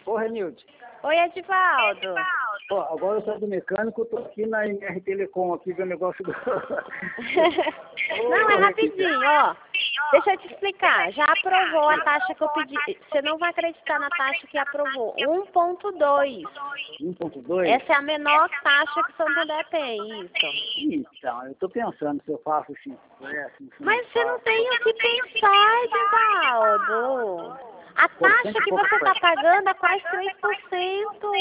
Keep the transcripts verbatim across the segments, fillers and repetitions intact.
Ô, Renilde. Oi, Edivaldo. Ó, agora eu saio do mecânico, tô aqui na M R Telecom, aqui do negócio do... Não, é rapidinho, ó. Deixa eu te explicar. Já aprovou a taxa que eu pedi. Você não vai acreditar na taxa que aprovou. um ponto dois. um ponto dois? Essa é a menor taxa que o Santander tem, isso. Então, eu tô pensando se eu faço assim. É, assim, assim Mas você não tem o que pensar, Edivaldo. A taxa que você está pagando é quase três por cento.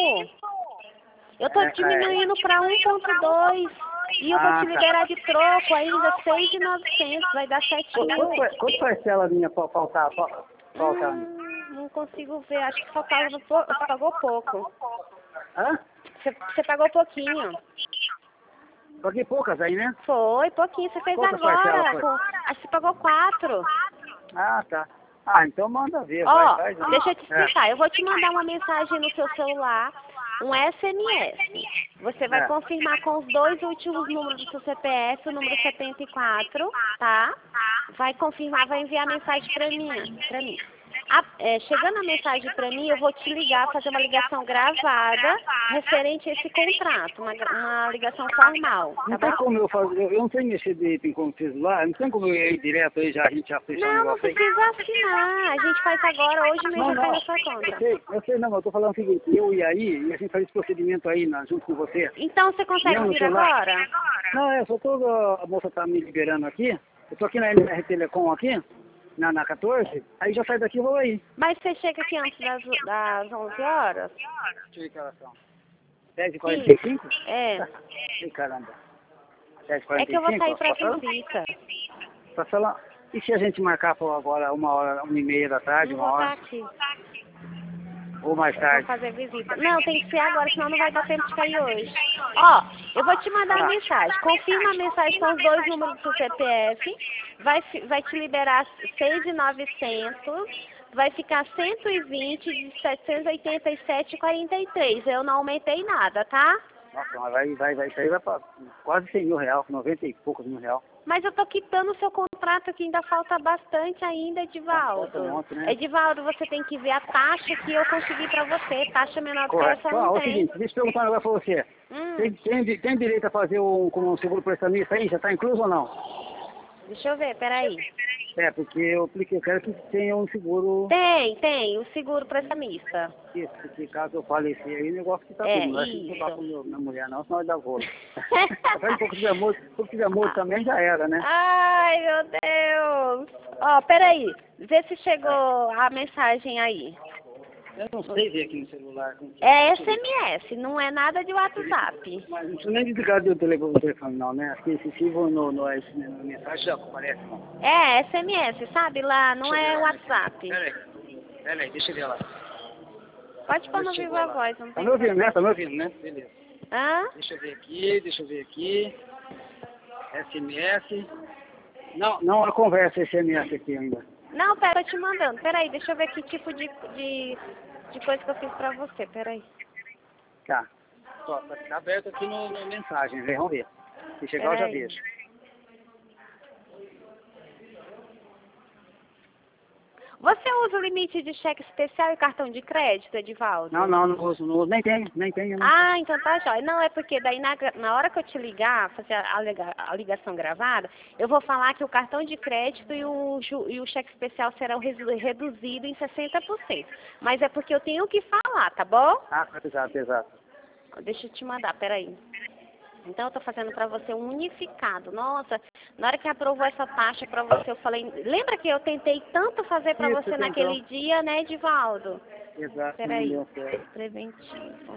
Eu estou diminuindo para um ponto dois. E eu vou te liberar de troco ainda seis mil e novecentos. Vai dar sete mil. Quanto parcela a minha para faltar? Faltar? Hum, não consigo ver. Acho que faltava. Você pagou pouco. Hã? Você, você pagou pouquinho. Paguei poucas aí, né? Foi, pouquinho. Você fez Quantas agora. Com, acho que você pagou quatro. Ah, tá. Ah, então manda ver. Ó, vai, vai, deixa eu te explicar. É. Eu vou te mandar uma mensagem no seu celular, um S M S. Você vai é. confirmar com os dois últimos números do seu C P F, o número setenta e quatro, tá? Vai confirmar, vai enviar a mensagem pra mim. Pra mim. A, é, chegando a mensagem para mim, eu vou te ligar, fazer uma ligação gravada referente a esse contrato, uma, uma ligação formal. Tá não tem bom? como eu fazer, eu não sei mexer direito em como fiz lá, não tem como eu ir direto aí já, a gente já fechar o Não, não negócio aí. precisa assinar, a gente faz agora, hoje mesmo Não, já cai não, na sua conta. eu sei, eu sei não, eu tô falando o seguinte, eu ia aí e a gente faz esse procedimento aí na, junto com você. Então você consegue Não, vir celular. agora? Não, é, só tô, a moça tá me liberando aqui, eu tô aqui na M R Telecom aqui, na, na quatorze, aí já sai daqui e vou aí. Mas você chega aqui antes das, das onze horas? Deixa eu ver que horas são. dez e quarenta e cinco? É. Ih, caramba. dez e É quarenta que eu e vou cinco? sair pra Passou? visita. Tá falando. E se a gente marcar por agora uma hora, uma e meia da tarde, Não uma vou estar hora? aqui. Ou mais Vou tarde? fazer visita. Não, tem que ser agora, senão não vai dar tempo de cair hoje. Ó, eu vou te mandar a mensagem. Confirma a mensagem com os dois números do seu C P F. Vai, fi- vai te liberar seis mil e novecentos. Vai ficar cento e vinte de setecentos e oitenta e sete e quarenta e três. Eu não aumentei nada, tá? Nossa, mas vai, vai, vai, isso aí vai pra quase cem mil reais, noventa e poucos mil reais. Mas eu tô quitando o seu contrato que ainda falta bastante ainda, Edivaldo. Falta um monte, né? Edivaldo, você tem que ver a taxa que eu consegui pra você. Taxa menor do que Correto. essa Ó, não é o tem. seguinte, deixa eu perguntar um negócio pra você. Hum, Tem, tem, tem direito a fazer um, como um seguro prestamista aí? Já tá incluso ou não? deixa eu ver, peraí. É, porque eu, porque eu quero que tenha um seguro, Tem, tem, o seguro prestamista. isso, porque caso eu falecer aí, o negócio que tá É, tudo. Não vai se isso. preocupar com meu- minha mulher não, senão vai dar rolo. Se um pouco tiver morto, se tiver morto também já era, né? Ai, meu Deus. Ó, peraí, vê se chegou a mensagem aí. Eu não sei ver aqui no celular. É S M S, não é nada de WhatsApp. Mas não precisa nem desligar do telefone, do telefone não, né? Acho que esse no, no, no, na mensagem já aparece, não. É S M S, sabe lá, não Deixa eu é ver lá. WhatsApp. Pera aí, pera aí, deixa eu ver lá. Pode pôr no Chegou viva lá. voz, não Tá tem me ouvindo, né? problema. Tá me ouvindo, né? Beleza. Hã? Deixa eu ver aqui, deixa eu ver aqui. S M S. Não, não a conversa S M S aqui ainda. Não, pera, eu te mandando. Peraí, deixa eu ver que tipo de, de, de coisa que eu fiz pra você, peraí. Tá. Ó, tá aberto aqui no, no mensagem, né? Vamos ver. Se chegar eu já Peraí. deixo. Você usa o limite de cheque especial e cartão de crédito, Edivaldo? Não, não, não uso, não uso. Nem tenho, nem tenho. Né? Ah, então tá jóia. Não, é porque daí na, na hora que eu te ligar, fazer a, liga- a ligação gravada, eu vou falar que o cartão de crédito e o, ju- e o cheque especial serão redu- reduzidos em sessenta por cento. Mas é porque eu tenho que falar, tá bom? Ah, exato, exato. Deixa eu te mandar, peraí. Então eu tô fazendo pra você um unificado. Nossa, na hora que aprovou essa taxa pra você, eu falei... Lembra que eu tentei tanto fazer pra Isso, você tentou. naquele dia, né, Edivaldo? Exato, não Peraí. deu certo. Preventivo.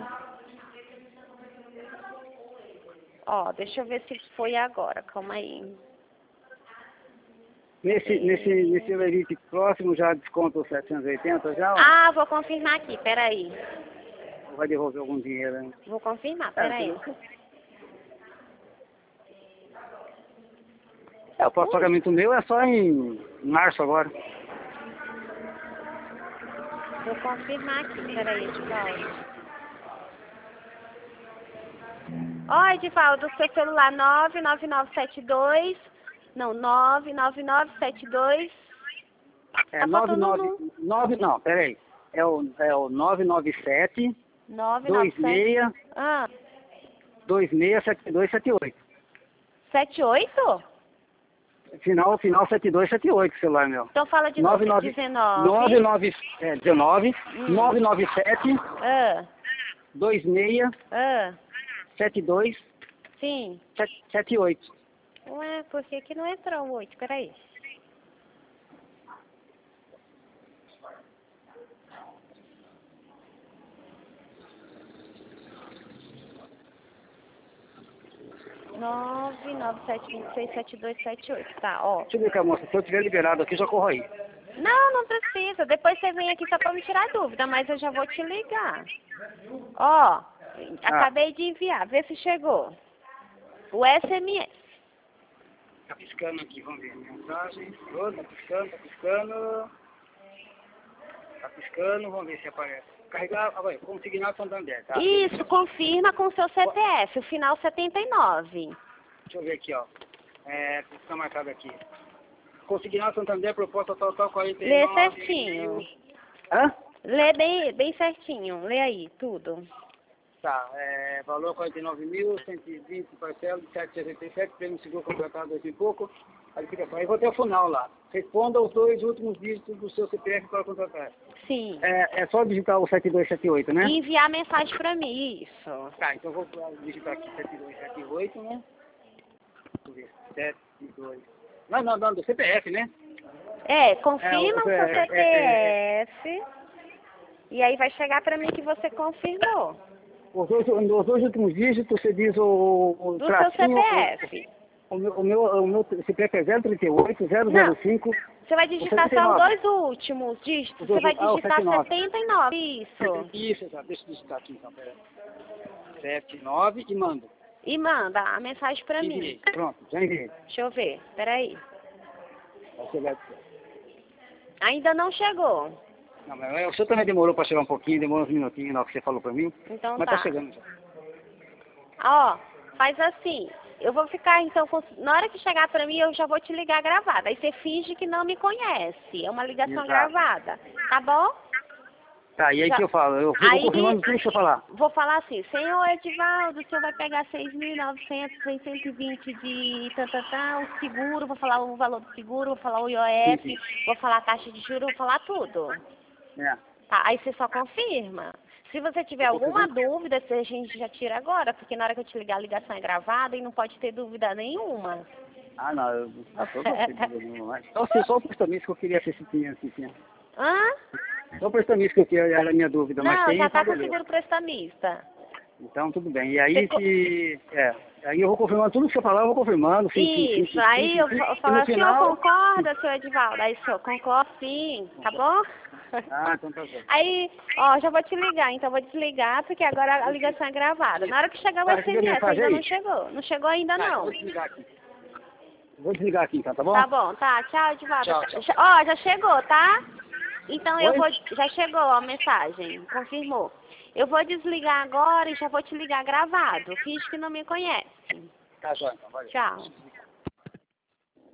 Ó, deixa eu ver se foi agora. Calma aí. Nesse, nesse, nesse Elite próximo já desconta os setecentos e oitenta já? Ou Ah, vou confirmar aqui, peraí. vai devolver algum dinheiro, hein? Vou confirmar, É, peraí. É, o próximo pagamento meu é só em março agora. Vou confirmar aqui, peraí, Edivaldo. Ó, Edivaldo, seu celular nove nove nove sete dois. Não, nove nove nove sete dois. É Tá nove faltando nove um. nove não, peraí. É o, é o nove nove sete, nove dois nove sete. seis, Ah, dois seis sete dois sete oito. sete oito? Final, final sete dois sete oito, celular meu. Então fala de novo, dezenove. nove nove, é, dezenove, Hum. nove nove sete, Ah, dois seis, ah, sete dois, sim. sete oito. Ué, por que que não entrou o oito? Peraí. nove nove sete dois seis sete dois sete oito. Tá, ó. Deixa eu ver, cá, moça, se eu tiver liberado aqui, já corro aí. Não, não precisa. Depois você vem aqui só pra me tirar dúvida, mas eu já vou te ligar. Ó, acabei de enviar. Vê se chegou. O S M S. Tá piscando aqui, vamos ver. Mensagem. Oh, tá piscando, tá piscando. Tá piscando, vamos ver se aparece. Carregar, ah, vai, consignado Santander, tá? Isso, confirma com o seu C P F, o final setenta e nove. Deixa eu ver aqui, ó. É, tá marcado aqui. Consignado Santander, proposta total quarenta e nove. Lê certinho. Hã? Lê bem, bem certinho. Lê aí, tudo. Tá, é, valor quarenta e nove mil, cento e vinte, parcela de sete reais e sessenta e sete, prêmio seguro contratado dois e pouco. Aí fica só. Aí vou até o final lá. Responda os dois últimos dígitos do seu C P F para contratar. Sim. É, é só digitar o sete dois sete oito, né? E enviar mensagem pra mim, isso. Tá, então eu vou digitar aqui sete dois sete oito, né? Deixa eu ver, sete dois. Não, não, não, do C P F, né? É, confirma É, o seu é, C P F. E aí vai chegar pra mim que você confirmou. Os dois, os dois últimos dígitos, você diz o, o Do seu C P F. O, o, meu, o, meu, o meu C P F é zero trinta e oito, zero zero cinco. Você vai digitar só os dois últimos dígitos. Você vai Ah, o digitar setenta e nove. setenta e nove. Isso. Isso, exato. Deixa eu digitar aqui então, peraí. sete nove e mando. E manda a mensagem pra Enviei. mim. Pronto, já enviei. Deixa eu ver. Peraí. Vai chegar. Ainda não chegou. Não, mas o senhor também demorou para chegar um pouquinho, demorou uns minutinhos na hora que você falou para mim. Então mas tá. tá chegando já. Ó, faz assim. Eu vou ficar, então, com... na hora que chegar pra mim, eu já vou te ligar gravada. Aí você finge que não me conhece. É uma ligação Exato. gravada. Tá bom? Tá, e aí Já... que eu falo? Eu fico Aí, confirmando tudo que você falar. Vou falar assim, senhor Edivaldo, o senhor vai pegar seis mil e novecentos, seiscentos e vinte de tantatã, o seguro, vou falar o valor do seguro, vou falar o I O F, Sim, vou falar a taxa de juros, vou falar tudo. É. Tá, aí você só confirma. Se você tiver alguma dúvida, a gente já tira agora, porque na hora que eu te ligar a ligação é gravada e não pode ter dúvida nenhuma. Ah, não, eu não tô gostando mais. Só, só o prestamista que eu queria ver se tinha, se tinha. Hã? Só o prestamista que eu queria, era a minha dúvida, mas Não, tem, já tá tá com beleza. seguro prestamista. Então, tudo bem. E aí, Você se... É, aí eu vou confirmando tudo que você falar, eu vou confirmando. Sim, sim, sim, Isso, sim, aí sim, eu sim, vou sim. E falar no assim, final... eu concordo, senhor Edivaldo. Aí, senhor, concordo sim, tá bom? Ah, então tá bom. Aí, ó, já vou te ligar, então vou desligar, porque agora a ligação é gravada. Na hora que chegar o Vai receber S M S, mensagem ainda aí? não chegou. Não chegou ainda Tá, então eu não. vou desligar aqui. Vou desligar aqui, então, tá bom? Tá bom, tá, tchau, Edivaldo. Tchau, tchau. Ó, já chegou, tá? Então eu Oi? vou, já chegou a mensagem, confirmou. Eu vou desligar agora e já vou te ligar gravado. Finge que não me conhece. Tá, joia, então, valeu. Tchau.